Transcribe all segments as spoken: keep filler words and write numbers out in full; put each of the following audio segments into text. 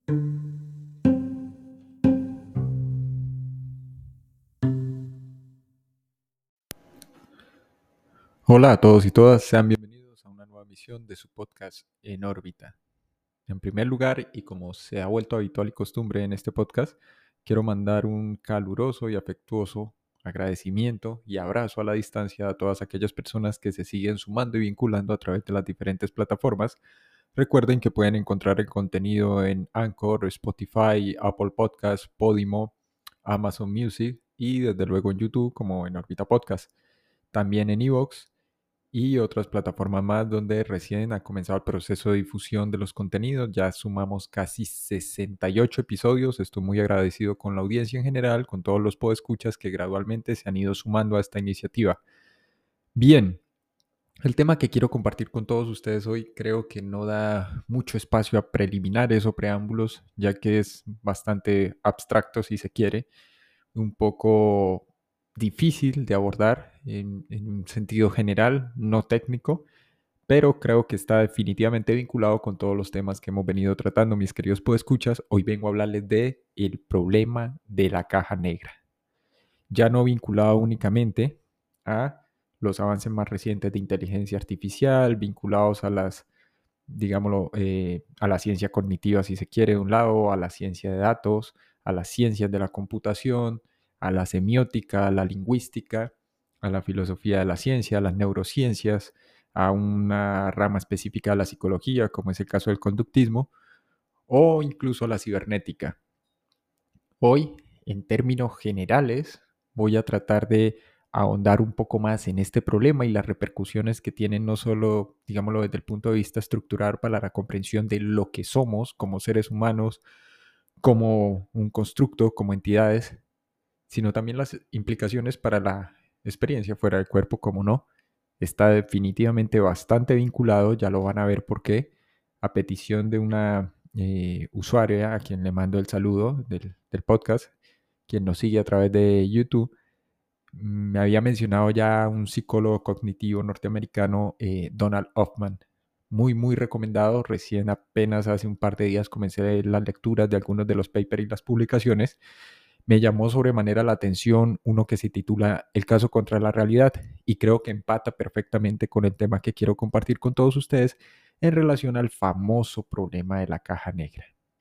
Hola a todos y todas, sean bienvenidos a una nueva emisión de su podcast En órbita. En primer lugar, y como se ha vuelto habitual y costumbre en este podcast, quiero mandar un caluroso y afectuoso agradecimiento y abrazo a la distancia a todas aquellas personas que se siguen sumando y vinculando a través de las diferentes plataformas. Recuerden que pueden encontrar el contenido en Anchor, Spotify, Apple Podcasts, Podimo, Amazon Music y desde luego en YouTube como En órbita Podcast. También en iVoox y otras plataformas más donde recién ha comenzado el proceso de difusión de los contenidos. Ya sumamos casi sesenta y ocho episodios. Estoy muy agradecido con la audiencia en general, con todos los podescuchas que gradualmente se han ido sumando a esta iniciativa. Bien, el tema que quiero compartir con todos ustedes hoy creo que no da mucho espacio a preliminares o preámbulos, ya que es bastante abstracto si se quiere, un poco difícil de abordar en, en un sentido general, no técnico, pero creo que está definitivamente vinculado con todos los temas que hemos venido tratando, mis queridos podescuchas. Hoy vengo a hablarles de el problema de la caja negra, ya no vinculado únicamente a los avances más recientes de inteligencia artificial, vinculados a las, digámoslo, eh, a la ciencia cognitiva, si se quiere, de un lado, a la ciencia de datos, a las ciencias de la computación, a la semiótica, a la lingüística, a la filosofía de la ciencia, a las neurociencias, a una rama específica de la psicología, como es el caso del conductismo, o incluso a la cibernética. Hoy, en términos generales, voy a tratar de ahondar un poco más en este problema y las repercusiones que tienen no solo, digámoslo, desde el punto de vista estructural para la comprensión de lo que somos como seres humanos, como un constructo, como entidades, sino también las implicaciones para la experiencia fuera del cuerpo, como no. Está definitivamente bastante vinculado, ya lo van a ver por qué, a petición de una eh, usuaria a quien le mando el saludo del, del podcast, quien nos sigue a través de YouTube. Me había mencionado ya un psicólogo cognitivo norteamericano, eh, Donald Hoffman, muy, muy recomendado. Recién apenas hace un par de días comencé las lecturas de algunos de los papers y las publicaciones. Me llamó sobremanera la atención uno que se titula El caso contra la realidad y creo que empata perfectamente con el tema que quiero compartir con todos ustedes en relación al famoso problema de la caja negra.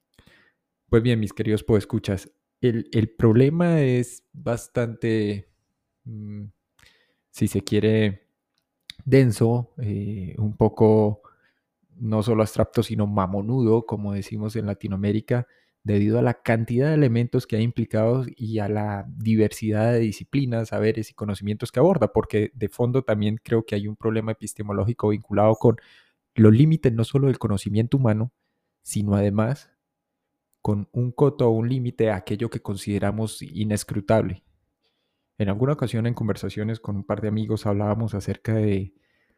Pues bien, mis queridos podescuchas, el, el problema es bastante, mmm, si se quiere, denso, eh, un poco no solo abstracto, sino mamonudo, como decimos en Latinoamérica, debido a la cantidad de elementos que hay implicados y a la diversidad de disciplinas, saberes y conocimientos que aborda, porque de fondo también creo que hay un problema epistemológico vinculado con los límites no solo del conocimiento humano, sino además con un coto o un límite a aquello que consideramos inescrutable. En alguna ocasión en conversaciones con un par de amigos hablábamos acerca de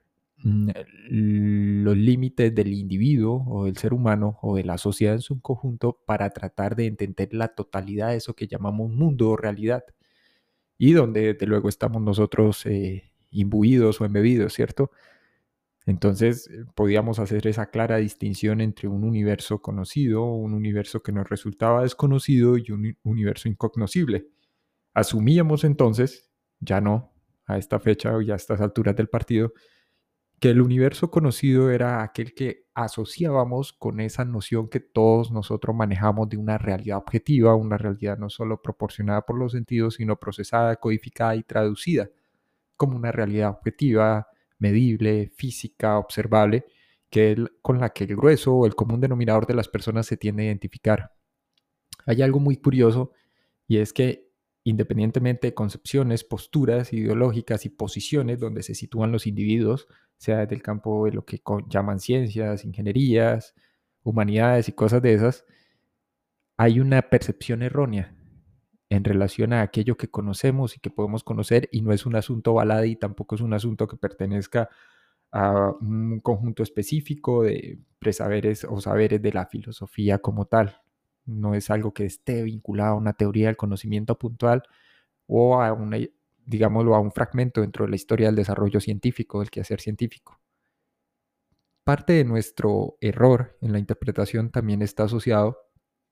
los límites del individuo o del ser humano o de la sociedad en su conjunto para tratar de entender la totalidad de eso que llamamos mundo o realidad y donde desde luego estamos nosotros eh, imbuidos o embebidos, ¿cierto? Entonces eh, podíamos hacer esa clara distinción entre un universo conocido, un universo que nos resultaba desconocido y un universo incognoscible. Asumíamos entonces, ya no, a esta fecha y a estas alturas del partido, que el universo conocido era aquel que asociábamos con esa noción que todos nosotros manejamos de una realidad objetiva, una realidad no solo proporcionada por los sentidos, sino procesada, codificada y traducida como una realidad objetiva, medible, física, observable, que es con la que el grueso o el común denominador de las personas se tiende a identificar. Hay algo muy curioso y es que independientemente de concepciones, posturas ideológicas y posiciones donde se sitúan los individuos, sea desde el campo de lo que llaman ciencias, ingenierías, humanidades y cosas de esas, hay una percepción errónea en relación a aquello que conocemos y que podemos conocer, y no es un asunto baladí, tampoco es un asunto que pertenezca a un conjunto específico de presaberes o saberes de la filosofía como tal. No es algo que esté vinculado a una teoría del conocimiento puntual o a una, digámoslo, a un fragmento dentro de la historia del desarrollo científico, del quehacer científico. Parte de nuestro error en la interpretación también está asociado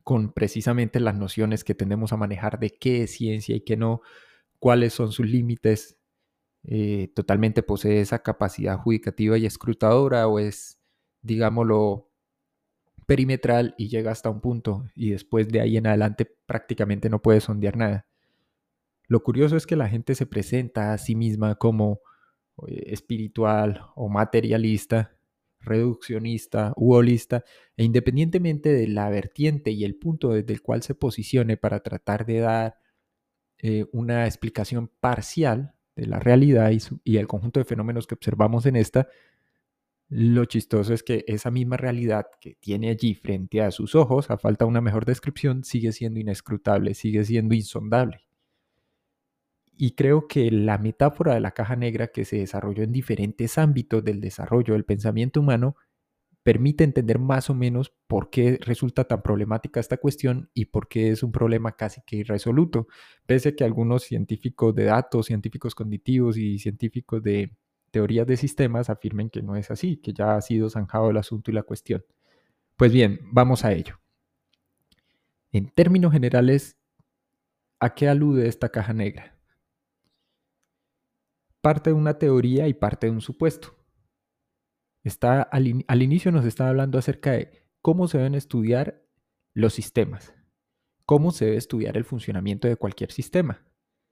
con precisamente las nociones que tendemos a manejar de qué es ciencia y qué no, cuáles son sus límites. Eh, totalmente posee esa capacidad adjudicativa y escrutadora, o es, digámoslo, perimetral y llega hasta un punto y después de ahí en adelante prácticamente no puede sondear nada. Lo curioso es que la gente se presenta a sí misma como eh, espiritual o materialista, reduccionista u holista, e independientemente de la vertiente y el punto desde el cual se posicione para tratar de dar eh, una explicación parcial de la realidad y, su, y el conjunto de fenómenos que observamos en esta, lo chistoso es que esa misma realidad que tiene allí frente a sus ojos, a falta de una mejor descripción, sigue siendo inescrutable, sigue siendo insondable. Y creo que la metáfora de la caja negra, que se desarrolló en diferentes ámbitos del desarrollo del pensamiento humano, permite entender más o menos por qué resulta tan problemática esta cuestión y por qué es un problema casi que irresoluto, pese a que algunos científicos de datos, científicos cognitivos y científicos de teorías de sistemas afirmen que no es así, que ya ha sido zanjado el asunto y la cuestión. Pues bien, vamos a ello. En términos generales, ¿a qué alude esta caja negra? Parte de una teoría y parte de un supuesto. Está, al, in, al inicio nos está hablando acerca de cómo se deben estudiar los sistemas, cómo se debe estudiar el funcionamiento de cualquier sistema,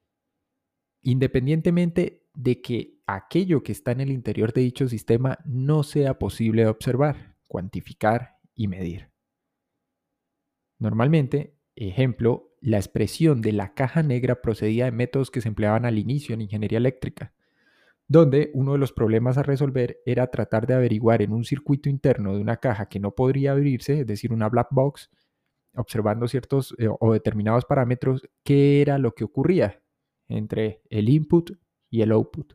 independientemente de que aquello que está en el interior de dicho sistema no sea posible de observar, cuantificar y medir. Normalmente, ejemplo, la expresión de la caja negra procedía de métodos que se empleaban al inicio en ingeniería eléctrica, donde uno de los problemas a resolver era tratar de averiguar en un circuito interno de una caja que no podría abrirse, es decir, una black box, observando ciertos eh, o determinados parámetros, qué era lo que ocurría entre el input y el output,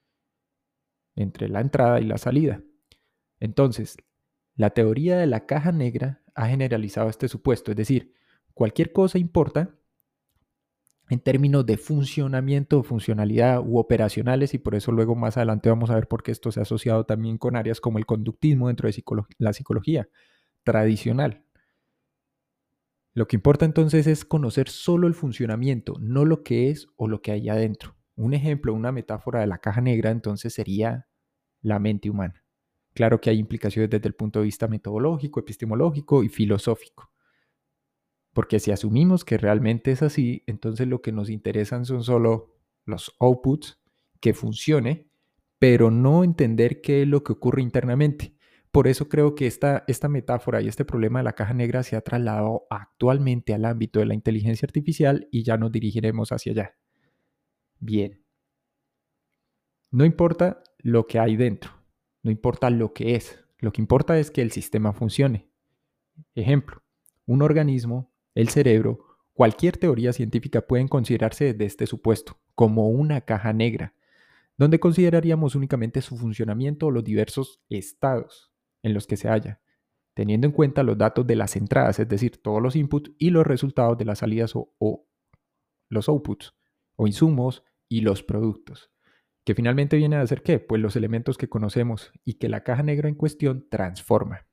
entre la entrada y la salida. Entonces, la teoría de la caja negra ha generalizado este supuesto, es decir, cualquier cosa importa en términos de funcionamiento, funcionalidad u operacionales, y por eso luego más adelante vamos a ver por qué esto se ha asociado también con áreas como el conductismo dentro de psicolo- la psicología tradicional. Lo que importa entonces es conocer solo el funcionamiento, no lo que es o lo que hay adentro. Un ejemplo, una metáfora de la caja negra entonces sería la mente humana. Claro que hay implicaciones desde el punto de vista metodológico, epistemológico y filosófico. Porque si asumimos que realmente es así, entonces lo que nos interesan son solo los outputs, que funcione, pero no entender qué es lo que ocurre internamente. Por eso creo que esta, esta metáfora y este problema de la caja negra se ha trasladado actualmente al ámbito de la inteligencia artificial y ya nos dirigiremos hacia allá. Bien, no importa lo que hay dentro, no importa lo que es, lo que importa es que el sistema funcione. Ejemplo, un organismo, el cerebro, cualquier teoría científica pueden considerarse desde este supuesto, como una caja negra, donde consideraríamos únicamente su funcionamiento o los diversos estados en los que se halla, teniendo en cuenta los datos de las entradas, es decir, todos los inputs y los resultados de las salidas o, o los outputs, o insumos y los productos, que finalmente viene a ser ¿qué? Pues los elementos que conocemos y que la caja negra en cuestión transforma.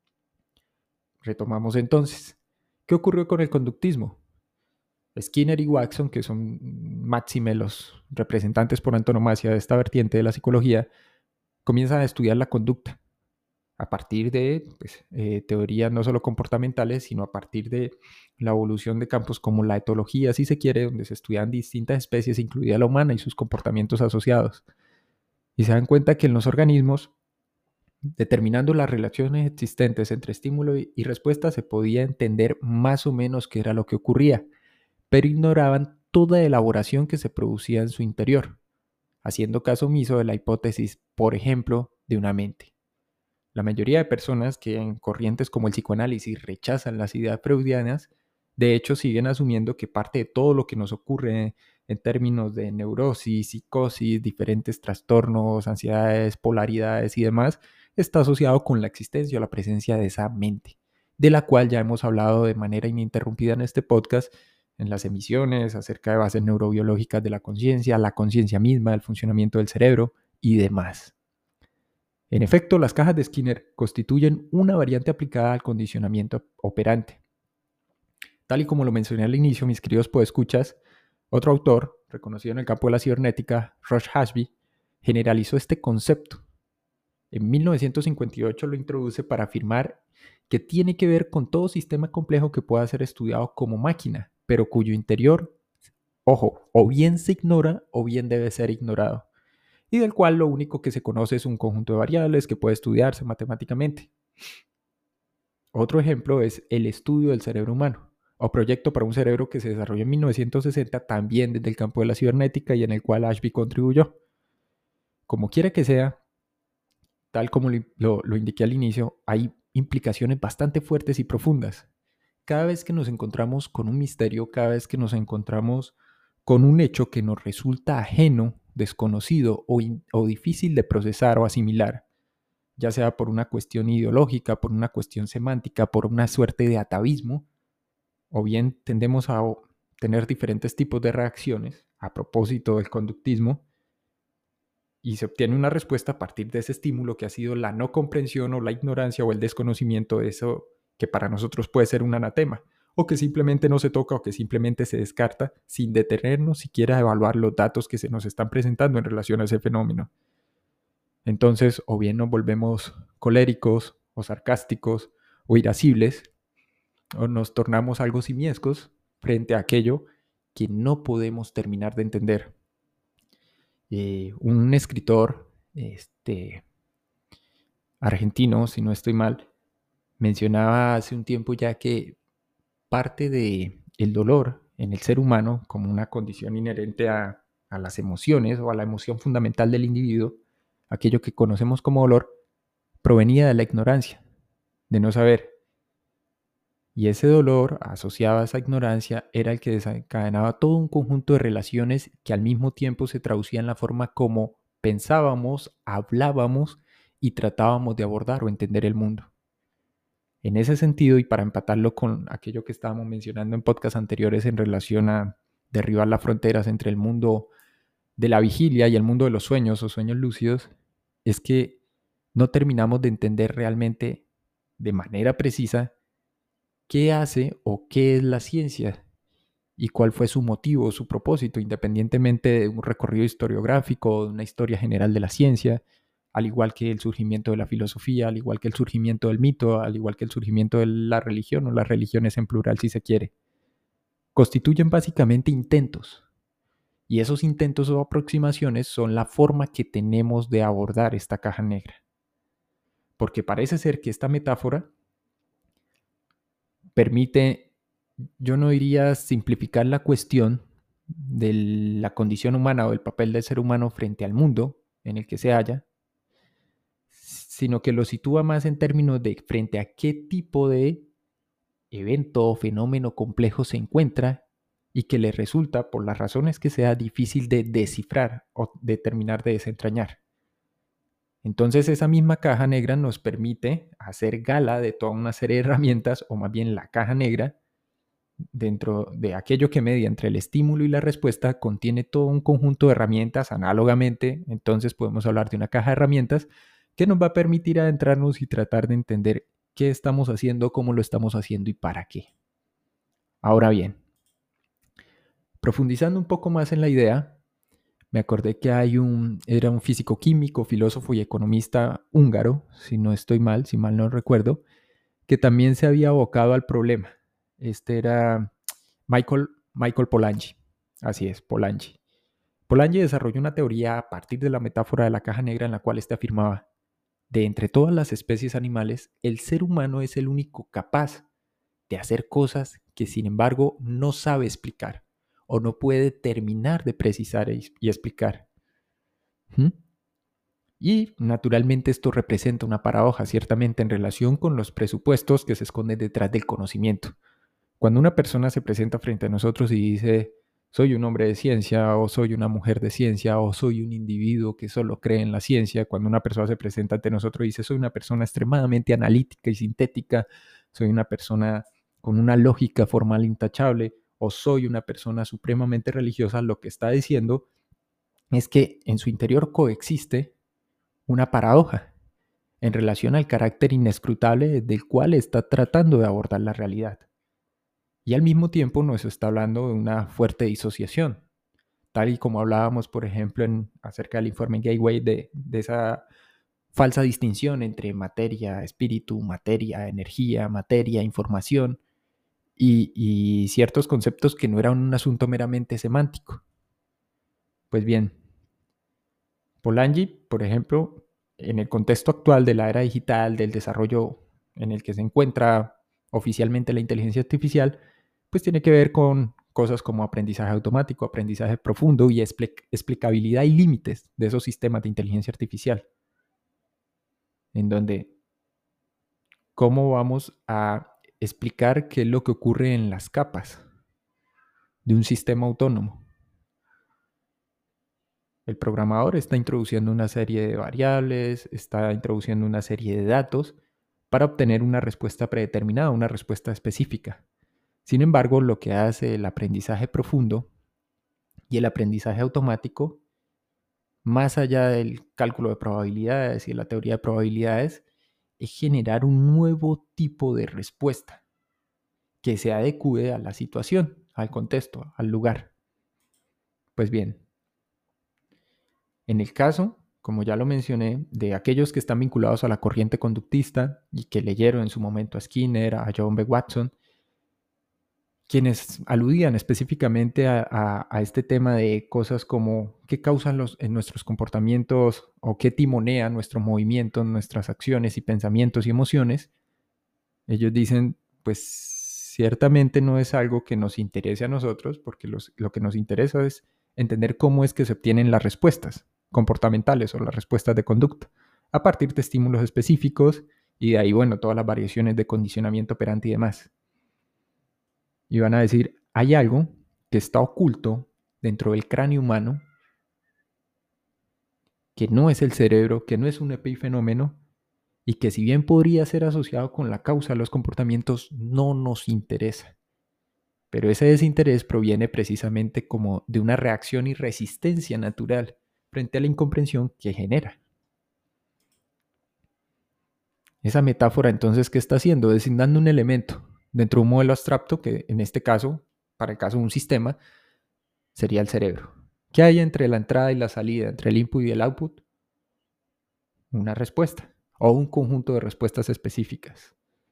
Retomamos entonces. ¿Qué ocurrió con el conductismo? Skinner y Watson, que son máxime los representantes por antonomasia de esta vertiente de la psicología, comienzan a estudiar la conducta a partir de pues, eh, teorías no solo comportamentales, sino a partir de la evolución de campos como la etología, si se quiere, donde se estudian distintas especies, incluida la humana y sus comportamientos asociados. Y se dan cuenta que en los organismos, determinando las relaciones existentes entre estímulo y respuesta, se podía entender más o menos qué era lo que ocurría, pero ignoraban toda elaboración que se producía en su interior, haciendo caso omiso de la hipótesis, por ejemplo, de una mente. La mayoría de personas que en corrientes como el psicoanálisis rechazan las ideas freudianas, de hecho siguen asumiendo que parte de todo lo que nos ocurre en términos de neurosis, psicosis, diferentes trastornos, ansiedades, polaridades y demás, está asociado con la existencia o la presencia de esa mente, de la cual ya hemos hablado de manera ininterrumpida en este podcast, en las emisiones, acerca de bases neurobiológicas de la conciencia, la conciencia misma, el funcionamiento del cerebro y demás. En efecto, las cajas de Skinner constituyen una variante aplicada al condicionamiento operante. Tal y como lo mencioné al inicio, mis queridos podescuchas, otro autor, reconocido en el campo de la cibernética, Rush Ashby, generalizó este concepto. En mil novecientos cincuenta y ocho lo introduce para afirmar que tiene que ver con todo sistema complejo que pueda ser estudiado como máquina, pero cuyo interior, ojo, o bien se ignora o bien debe ser ignorado, y del cual lo único que se conoce es un conjunto de variables que puede estudiarse matemáticamente. Otro ejemplo es el estudio del cerebro humano, o proyecto para un cerebro que se desarrolló en mil novecientos sesenta también desde el campo de la cibernética y en el cual Ashby contribuyó. Como quiera que sea, tal como lo, lo indiqué al inicio, hay implicaciones bastante fuertes y profundas. Cada vez que nos encontramos con un misterio, cada vez que nos encontramos con un hecho que nos resulta ajeno, desconocido o, in, o difícil de procesar o asimilar, ya sea por una cuestión ideológica, por una cuestión semántica, por una suerte de atavismo, o bien tendemos a tener diferentes tipos de reacciones a propósito del conductismo, y se obtiene una respuesta a partir de ese estímulo que ha sido la no comprensión o la ignorancia o el desconocimiento de eso que para nosotros puede ser un anatema, o que simplemente no se toca o que simplemente se descarta sin detenernos siquiera a evaluar los datos que se nos están presentando en relación a ese fenómeno. Entonces, o bien nos volvemos coléricos o sarcásticos o irascibles, o nos tornamos algo simiescos frente a aquello que no podemos terminar de entender. Eh, un escritor este, argentino, si no estoy mal, mencionaba hace un tiempo ya que parte de el dolor en el ser humano como una condición inherente a, a las emociones o a la emoción fundamental del individuo, aquello que conocemos como dolor, provenía de la ignorancia, de no saber. Y ese dolor asociado a esa ignorancia era el que desencadenaba todo un conjunto de relaciones que al mismo tiempo se traducían en la forma como pensábamos, hablábamos y tratábamos de abordar o entender el mundo. En ese sentido, y para empatarlo con aquello que estábamos mencionando en podcasts anteriores en relación a derribar las fronteras entre el mundo de la vigilia y el mundo de los sueños o sueños lúcidos, es que no terminamos de entender realmente de manera precisa qué hace o qué es la ciencia y cuál fue su motivo, su propósito, independientemente de un recorrido historiográfico o de una historia general de la ciencia, al igual que el surgimiento de la filosofía, al igual que el surgimiento del mito, al igual que el surgimiento de la religión o las religiones en plural si se quiere. Constituyen básicamente intentos, y esos intentos o aproximaciones son la forma que tenemos de abordar esta caja negra. Porque parece ser que esta metáfora permite, yo no diría simplificar la cuestión de la condición humana o el papel del ser humano frente al mundo en el que se halla, sino que lo sitúa más en términos de frente a qué tipo de evento o fenómeno complejo se encuentra y que le resulta, por las razones que sea, difícil de descifrar o de terminar de desentrañar. Entonces esa misma caja negra nos permite hacer gala de toda una serie de herramientas, o más bien la caja negra, dentro de aquello que media entre el estímulo y la respuesta, contiene todo un conjunto de herramientas análogamente. Entonces podemos hablar de una caja de herramientas que nos va a permitir adentrarnos y tratar de entender qué estamos haciendo, cómo lo estamos haciendo y para qué. Ahora bien, profundizando un poco más en la idea, me acordé que hay un, era un físico químico, filósofo y economista húngaro, si no estoy mal, si mal no recuerdo, que también se había abocado al problema. Este era Michael, Michael Polanyi. Así es, Polanyi. Polanyi desarrolló una teoría a partir de la metáfora de la caja negra en la cual éste afirmaba: de entre todas las especies animales, el ser humano es el único capaz de hacer cosas que sin embargo no sabe explicar o no puede terminar de precisar y explicar. ¿Mm? Y naturalmente esto representa una paradoja, ciertamente, en relación con los presupuestos que se esconden detrás del conocimiento. Cuando una persona se presenta frente a nosotros y dice: soy un hombre de ciencia, o soy una mujer de ciencia, o soy un individuo que solo cree en la ciencia, cuando una persona se presenta ante nosotros y dice: soy una persona extremadamente analítica y sintética, soy una persona con una lógica formal intachable, o soy una persona supremamente religiosa, lo que está diciendo es que en su interior coexiste una paradoja en relación al carácter inescrutable del cual está tratando de abordar la realidad. Y al mismo tiempo nos está hablando de una fuerte disociación, tal y como hablábamos, por ejemplo, en, acerca del informe Gateway, de, de esa falsa distinción entre materia, espíritu, materia, energía, materia, información, y, y ciertos conceptos que no eran un asunto meramente semántico. Pues bien, Polanyi, por ejemplo, en el contexto actual de la era digital, del desarrollo en el que se encuentra oficialmente la inteligencia artificial, pues tiene que ver con cosas como aprendizaje automático, aprendizaje profundo y explicabilidad y límites de esos sistemas de inteligencia artificial, en donde cómo vamos a explicar qué es lo que ocurre en las capas de un sistema autónomo. El programador está introduciendo una serie de variables, está introduciendo una serie de datos para obtener una respuesta predeterminada, una respuesta específica. Sin embargo, lo que hace el aprendizaje profundo y el aprendizaje automático, más allá del cálculo de probabilidades y la teoría de probabilidades, es generar un nuevo tipo de respuesta que se adecue a la situación, al contexto, al lugar. Pues bien, en el caso, como ya lo mencioné, de aquellos que están vinculados a la corriente conductista y que leyeron en su momento a Skinner, a John B. Watson, quienes aludían específicamente a, a, a este tema de cosas como qué causan los, en nuestros comportamientos o qué timonea nuestro movimiento, nuestras acciones y pensamientos y emociones, ellos dicen, pues ciertamente no es algo que nos interese a nosotros, porque los, lo que nos interesa es entender cómo es que se obtienen las respuestas comportamentales o las respuestas de conducta a partir de estímulos específicos y de ahí, bueno, todas las variaciones de condicionamiento operante y demás. Y van a decir, hay algo que está oculto dentro del cráneo humano, que no es el cerebro, que no es un epifenómeno, y que si bien podría ser asociado con la causa de los comportamientos, no nos interesa. Pero ese desinterés proviene precisamente como de una reacción y resistencia natural frente a la incomprensión que genera. Esa metáfora entonces, ¿qué está haciendo? Designando un elemento dentro de un modelo abstracto que en este caso, para el caso de un sistema, sería el cerebro. ¿Qué hay entre la entrada y la salida, entre el input y el output? Una respuesta o un conjunto de respuestas específicas.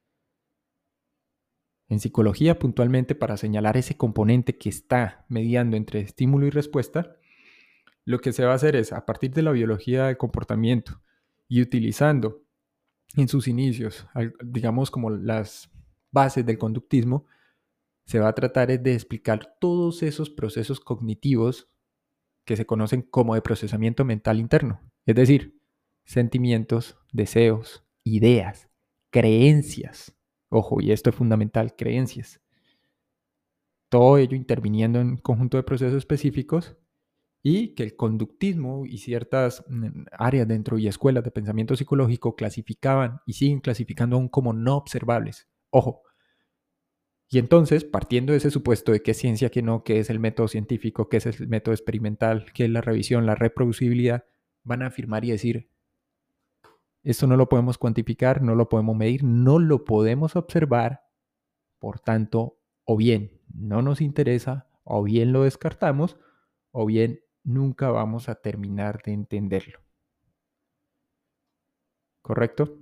En psicología, puntualmente, para señalar ese componente que está mediando entre estímulo y respuesta, lo que se va a hacer es, a partir de la biología del comportamiento y utilizando en sus inicios, digamos como las bases del conductismo, se va a tratar de explicar todos esos procesos cognitivos que se conocen como de procesamiento mental interno, es decir, sentimientos, deseos, ideas, creencias. Ojo, y esto es fundamental, creencias. Todo ello interviniendo en un conjunto de procesos específicos y que el conductismo y ciertas áreas dentro y escuelas de pensamiento psicológico clasificaban y siguen clasificando aún como no observables. Ojo. Y entonces, partiendo de ese supuesto de qué es ciencia, qué no, qué es el método científico, qué es el método experimental, qué es la revisión, la reproducibilidad, van a afirmar y decir, esto no lo podemos cuantificar, no lo podemos medir, no lo podemos observar, por tanto, o bien no nos interesa, o bien lo descartamos, o bien nunca vamos a terminar de entenderlo. ¿Correcto?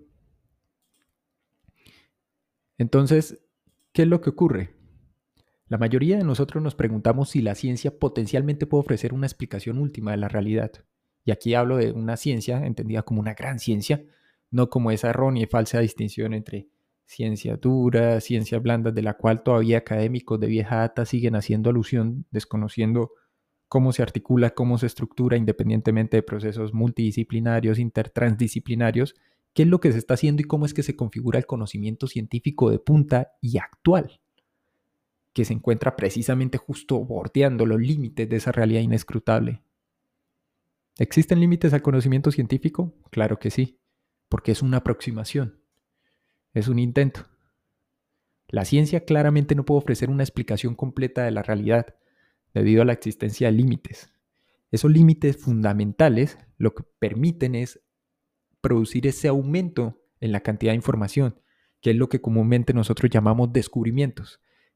Entonces, ¿qué es lo que ocurre? La mayoría de nosotros nos preguntamos si la ciencia potencialmente puede ofrecer una explicación última de la realidad. Y aquí hablo de una ciencia entendida como una gran ciencia, no como esa errónea y falsa distinción entre ciencia dura, ciencia blanda, de la cual todavía académicos de vieja data siguen haciendo alusión, desconociendo cómo se articula, cómo se estructura independientemente de procesos multidisciplinarios, intertransdisciplinarios, qué es lo que se está haciendo y cómo es que se configura el conocimiento científico de punta y actual, que se encuentra precisamente justo bordeando los límites de esa realidad inescrutable. ¿Existen límites al conocimiento científico? Claro que sí, porque es una aproximación, es un intento. La ciencia claramente no puede ofrecer una explicación completa de la realidad debido a la existencia de límites. Esos límites fundamentales lo que permiten es producir ese aumento en la cantidad de información, que es lo que comúnmente nosotros llamamos descubrimientos,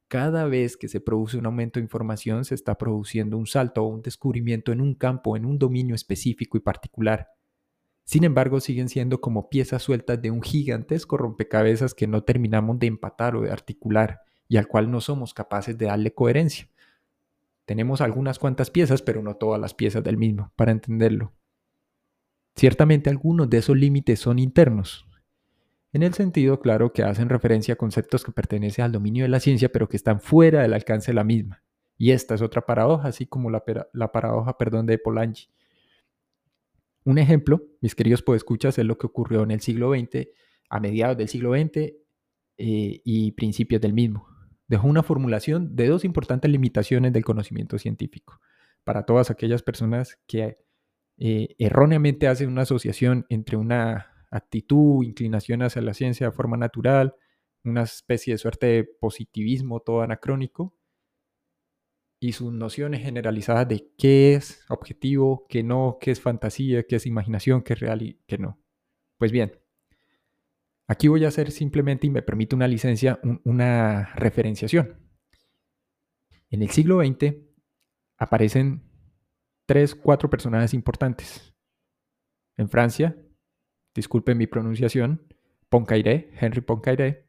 Cada vez que se produce un aumento de información, se está produciendo un salto o un descubrimiento en un campo, en un dominio específico y particular. Sin embargo, siguen siendo como piezas sueltas de un gigantesco rompecabezas que no terminamos de empatar o de articular y al cual no somos capaces de darle coherencia. Tenemos algunas cuantas piezas, pero no todas las piezas del mismo, para entenderlo. Ciertamente algunos de esos límites son internos, en el sentido, claro, que hacen referencia a conceptos que pertenecen al dominio de la ciencia, pero que están fuera del alcance de la misma. Y esta es otra paradoja, así como la, la paradoja perdón, de Polanyi. Un ejemplo, mis queridos podescuchas, es lo que ocurrió en el siglo veinte, a mediados del siglo veinte eh, y principios del mismo. Dejó una formulación de dos importantes limitaciones del conocimiento científico para todas aquellas personas que eh, erróneamente hacen una asociación entre una actitud, inclinación hacia la ciencia de forma natural, una especie de suerte de positivismo todo anacrónico, y sus nociones generalizadas de qué es objetivo, qué no, qué es fantasía, qué es imaginación, qué es real y qué no. Pues bien, aquí voy a hacer simplemente, y me permite una licencia, un, una referenciación. En el siglo veinte aparecen tres, cuatro personajes importantes. En Francia, disculpen mi pronunciación, Poincaré, Henri Poincaré.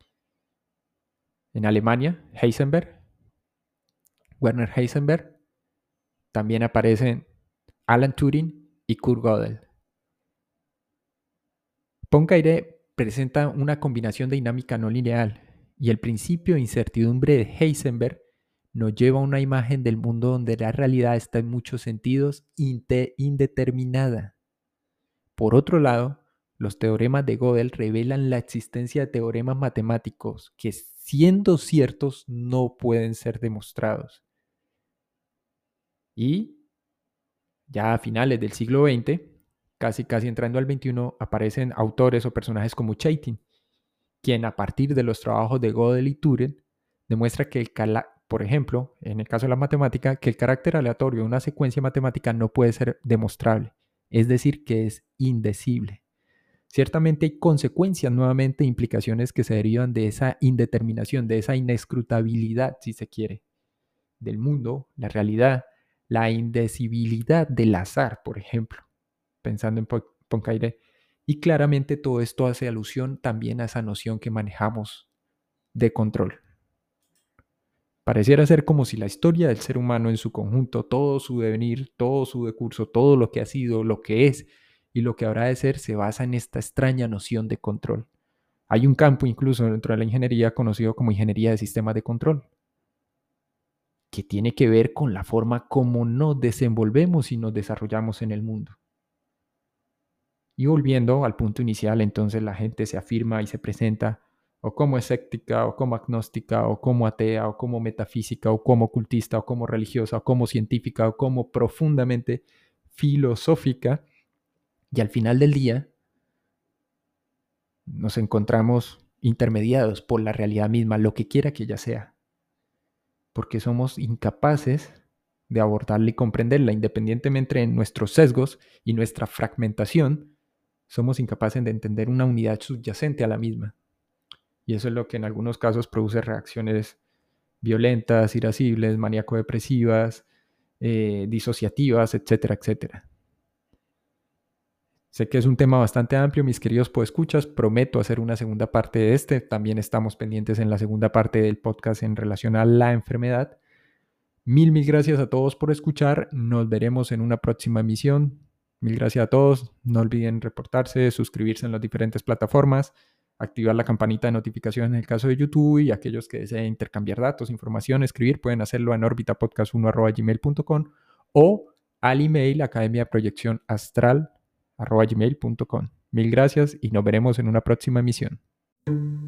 En Alemania, Heisenberg, Werner Heisenberg. También aparecen Alan Turing y Kurt Gödel. Poincaré presenta una combinación de dinámica no lineal y el principio de incertidumbre de Heisenberg nos lleva a una imagen del mundo donde la realidad está en muchos sentidos indeterminada. Por otro lado, los teoremas de Gödel revelan la existencia de teoremas matemáticos que, siendo ciertos, no pueden ser demostrados. Y ya a finales del siglo veinte, casi casi entrando al veintiuno, aparecen autores o personajes como Chaitin, quien a partir de los trabajos de Gödel y Turing demuestra que, el cala- por ejemplo, en el caso de la matemática, que el carácter aleatorio de una secuencia matemática no puede ser demostrable, es decir, que es indecible. Ciertamente hay consecuencias, nuevamente, implicaciones que se derivan de esa indeterminación, de esa inescrutabilidad, si se quiere, del mundo, la realidad, la indecibilidad del azar, por ejemplo, pensando en Poincaré. Y claramente todo esto hace alusión también a esa noción que manejamos de control. Pareciera ser como si la historia del ser humano en su conjunto, todo su devenir, todo su decurso, todo lo que ha sido, lo que es y lo que habrá de ser, se basa en esta extraña noción de control. Hay un campo incluso dentro de la ingeniería conocido como ingeniería de sistemas de control, que tiene que ver con la forma como nos desenvolvemos y nos desarrollamos en el mundo. Y volviendo al punto inicial, entonces la gente se afirma y se presenta o como escéptica, o como agnóstica, o como atea, o como metafísica, o como ocultista, o como religiosa, o como científica, o como profundamente filosófica. Y al final del día nos encontramos intermediados por la realidad misma, lo que quiera que ella sea, porque somos incapaces de abordarla y comprenderla, independientemente de nuestros sesgos y nuestra fragmentación, somos incapaces de entender una unidad subyacente a la misma. Y eso es lo que en algunos casos produce reacciones violentas, irascibles, maníaco-depresivas, eh, disociativas, etcétera, etcétera. Sé que es un tema bastante amplio, mis queridos podescuchas. Prometo hacer una segunda parte de este. También estamos pendientes en la segunda parte del podcast en relación a la enfermedad. Mil, mil gracias a todos por escuchar. Nos veremos en una próxima emisión. Mil gracias a todos. No olviden reportarse, suscribirse en las diferentes plataformas, activar la campanita de notificaciones en el caso de YouTube, y aquellos que deseen intercambiar datos, información, escribir, pueden hacerlo en orbitapodcast uno arroba gmail punto com o al email academia proyección astral arroba gmail punto com. Mil gracias y nos veremos en una próxima emisión.